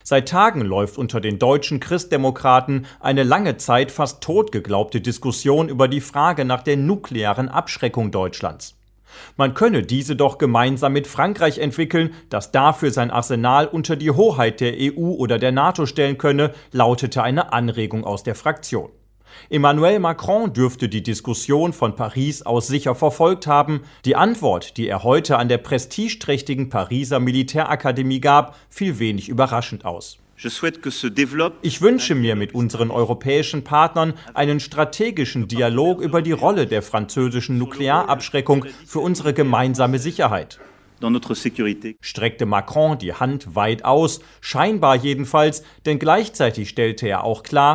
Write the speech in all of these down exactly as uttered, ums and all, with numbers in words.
Seit Tagen läuft unter den deutschen Christdemokraten eine lange Zeit fast tot geglaubte Diskussion über die Frage nach der nuklearen Abschreckung Deutschlands. Man könne diese doch gemeinsam mit Frankreich entwickeln, das dafür sein Arsenal unter die Hoheit der E U oder der NATO stellen könne, lautete eine Anregung aus der Fraktion. Emmanuel Macron dürfte die Diskussion von Paris aus sicher verfolgt haben. Die Antwort, die er heute an der prestigeträchtigen Pariser Militärakademie gab, fiel wenig überraschend aus. Ich wünsche mir mit unseren europäischen Partnern einen strategischen Dialog über die Rolle der französischen Nuklearabschreckung für unsere gemeinsame Sicherheit, streckte Macron die Hand weit aus, scheinbar jedenfalls, denn gleichzeitig stellte er auch klar,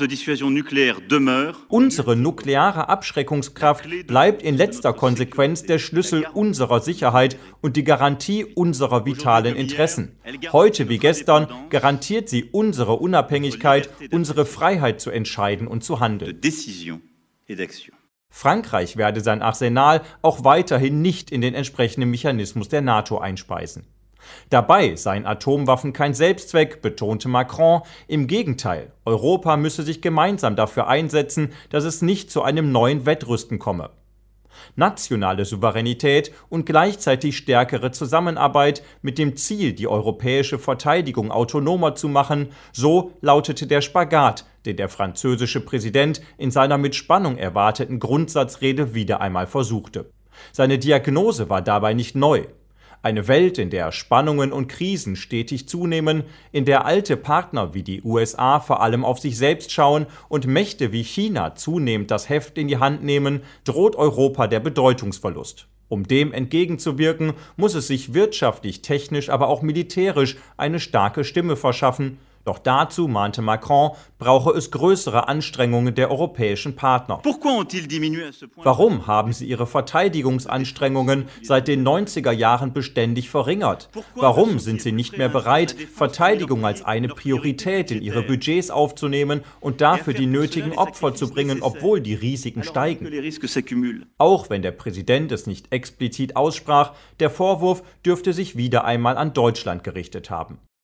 unsere nukleare Abschreckungskraft bleibt in letzter Konsequenz der Schlüssel unserer Sicherheit und die Garantie unserer vitalen Interessen. Heute wie gestern garantiert sie unsere Unabhängigkeit, unsere Freiheit zu entscheiden und zu handeln. Frankreich werde sein Arsenal auch weiterhin nicht in den entsprechenden Mechanismus der NATO einspeisen. Dabei seien Atomwaffen kein Selbstzweck, betonte Macron. Im Gegenteil, Europa müsse sich gemeinsam dafür einsetzen, dass es nicht zu einem neuen Wettrüsten komme. Nationale Souveränität und gleichzeitig stärkere Zusammenarbeit mit dem Ziel, die europäische Verteidigung autonomer zu machen, so lautete der Spagat, den der französische Präsident in seiner mit Spannung erwarteten Grundsatzrede wieder einmal versuchte. Seine Diagnose war dabei nicht neu. Eine Welt, in der Spannungen und Krisen stetig zunehmen, in der alte Partner wie die U S A vor allem auf sich selbst schauen und Mächte wie China zunehmend das Heft in die Hand nehmen, droht Europa der Bedeutungsverlust. Um dem entgegenzuwirken, muss es sich wirtschaftlich, technisch, aber auch militärisch eine starke Stimme verschaffen. Doch dazu, mahnte Macron, brauche es größere Anstrengungen der europäischen Partner. Warum haben sie ihre Verteidigungsanstrengungen seit den neunziger Jahren beständig verringert? Warum sind sie nicht mehr bereit, Verteidigung als eine Priorität in ihre Budgets aufzunehmen und dafür die nötigen Opfer zu bringen, obwohl die Risiken steigen? Auch wenn der Präsident es nicht explizit aussprach, der Vorwurf dürfte sich wieder einmal an Deutschland gerichtet haben.